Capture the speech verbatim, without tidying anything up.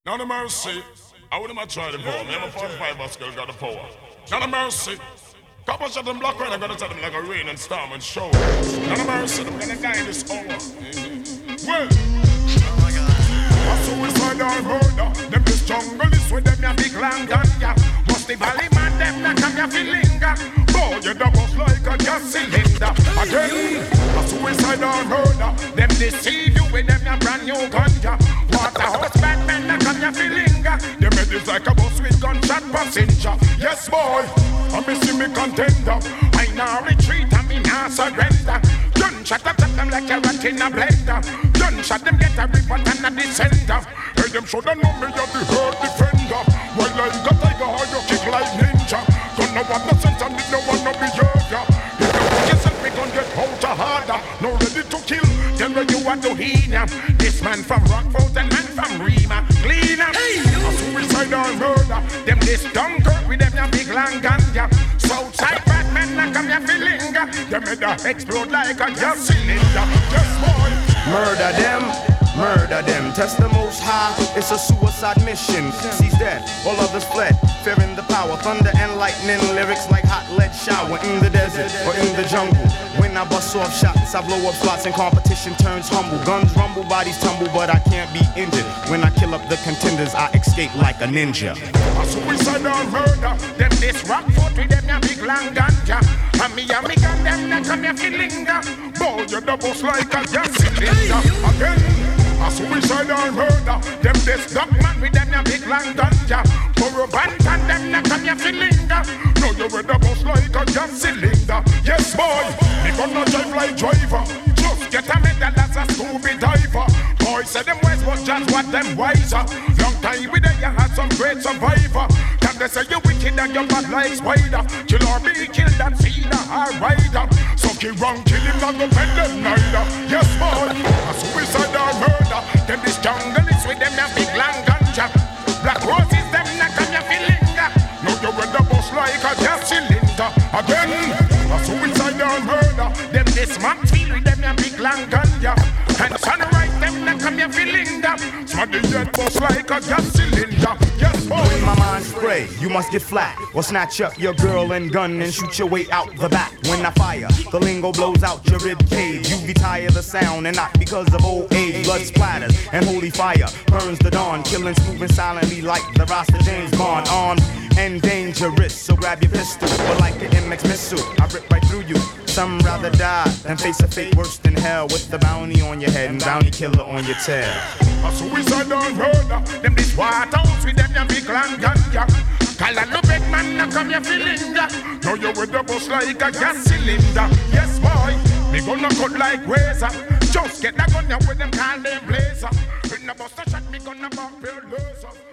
None of mercy. I wouldn't have tried it for me. I'm a forty-five girl got the power. None of mercy. Couple shot them black rain, I'm gonna tell them like a rain and storm and shower. None of mercy, I'm gonna die in this hour. Well, oh my God. A suicide or murder. Them this jungle is with them ya big land ganja. Must the valley man them na come ya feelinga. Boy, you the bust like a gas cylinder. Again, a suicide or murder. Them deceive you with them ya brand new ganja. Waterhouse bad men na come ya feelinga. Them head is like a bus with gunshot passenger. Yes boy, I miss me contender. I now retreat and me now surrender. Gunshot up them like a rat in a blender. Gunshot them get a report and a descender. Hey them shoulda know me you're the hurt defender. Well like a tiger how you kick like ninja. Gonna want no sense and no one no behavior. If you put yourself we gon' get out harder. No ready to kill, tell me you want to heal ya. This man from Rockford and man from Rima. Clean up, hey, a suicide or murder. Them this Dunkirk with them ya big long ganja. Southside bad men na come ya feelinga. Them head a explode like a gas cylinder. Yes boy, murder them. Murder them, test the most high. It's a suicide mission. She's dead, all others fled. Fearing the power, thunder and lightning. Lyrics like hot lead shower in the desert or in the jungle. When I bust off shots, I blow up spots and competition turns humble. Guns rumble, bodies tumble, but I can't be injured. When I kill up the contenders, I escape like a ninja. A suicide or murder. Them this rock foot with them ya big long ganja. And me and me gun them na come ya feelinga. Boy, you the boss like a gas cylinder. Again. A suicide or murder. Them this dog man with them ya big long ganja. For a band and them na come ya feelinga. Now you with the boss like a gas cylinder. Yes boy, me gonna drive like driver. Just get a medal as a stupid diver. Boy say them wise but just what them wiser. Long time with them you had some great survivor. Can they say you wicked and you bad like spider. Kill or be killed that feeder or rider. So keep wrong kill him not go bend them neither. Yes boy, a suicide or murder. Them this jungle is with them ya big long ganja. Black roses them na come ya feelinga. Now you with the bus like a gas cylinder. Again, a suicide or murder. Them this Maxfield with them ya big long ganja. And sunrise them na come ya feelinga. Smaddy head bus like a gas cylinder. Yes boy. When my mind spray, you must get flat. Or snatch up your girl and gun and shoot your way out the back. When I fire, the lingo blows out your rib cage. You retire the sound and not because of old age. Blood splatters and holy fire burns the dawn. Killing moving silently like the Rasta James Bond. Armed and dangerous, so grab your pistol. Or like the M X missile, I rip right through you. Some rather die than face a fate worse than hell. With the bounty on your head and bounty killer on your tail. A suicide or murder. Them this Waterhouse with them ya big long ganja. Call a no big man na come ya feelinga. Now you with the bus like a gas cylinder. Yes boy, me gonna cut like razor. Just get that gun ya with them call them blazer. When the bus a shot me gonna bump your laser.